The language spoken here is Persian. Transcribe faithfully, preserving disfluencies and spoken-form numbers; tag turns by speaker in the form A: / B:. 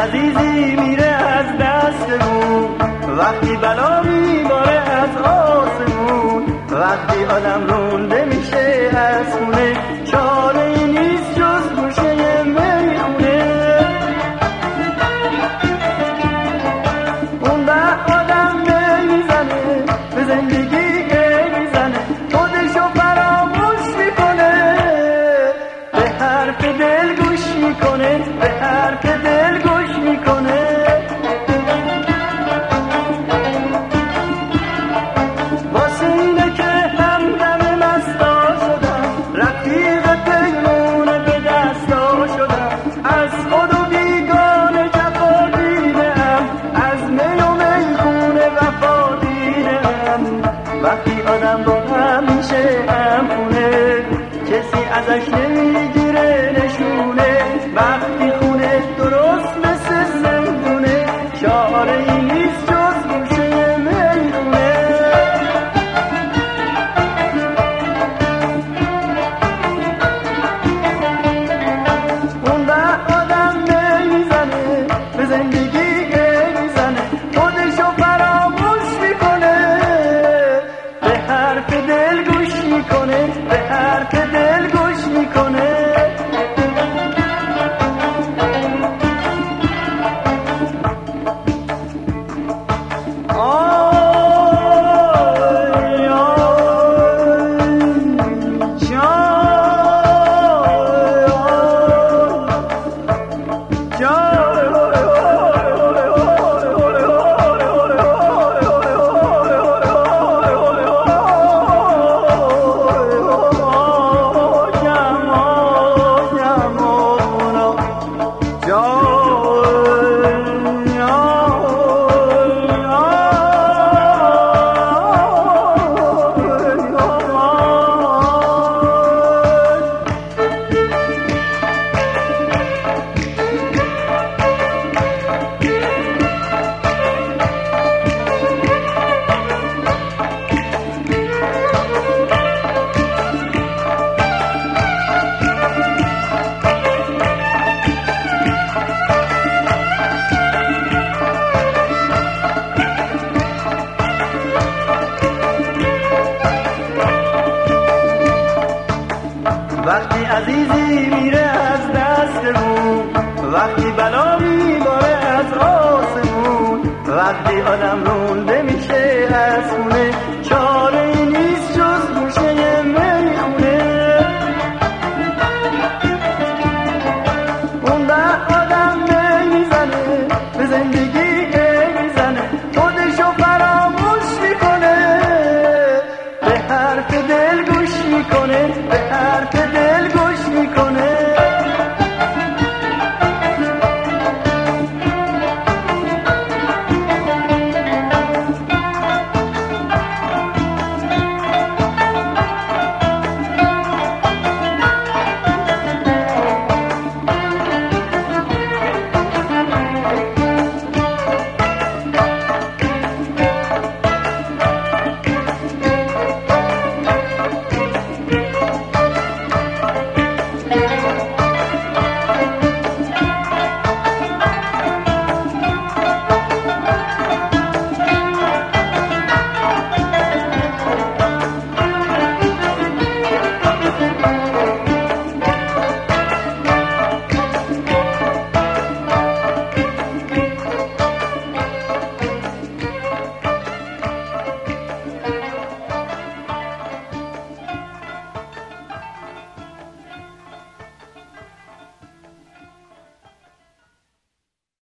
A: عزیزی میره از دستمون، وقتی بلا میباره از آسمون، وقتی آدم رونده میشه از خونه، چاره ای نیست جز گوشه میخونه. اون وقت آدم میزنه به زندگی میزنه، خودشو فراموش میکنه، به حرف دل گوش میکنه، به حرف دل گوش میکنه. واسه اینه که همدم مستا شدم، رفیق پیمونه به دستا شدم، از خود و بیگانه جفا دیدم، از می و میخونه وفا دیدم. وقتی آدم با هم میشه همخونه، کسی ازش نمیگیره نشونه، وقتی خونه درست مثل زندونه، چاره ای نیست جز گوشه میخونه. اون وقت آدم نمیزنه به زندگی میزنه، خودشو فراموش میکنه، به حرف دل گوش میکنه، به حرف دل گوش میکنه. وقتی عزیزی میره از دستمون، وقتی بلا میباره از آسمون، وقتی آدم رونده میشه از خونه،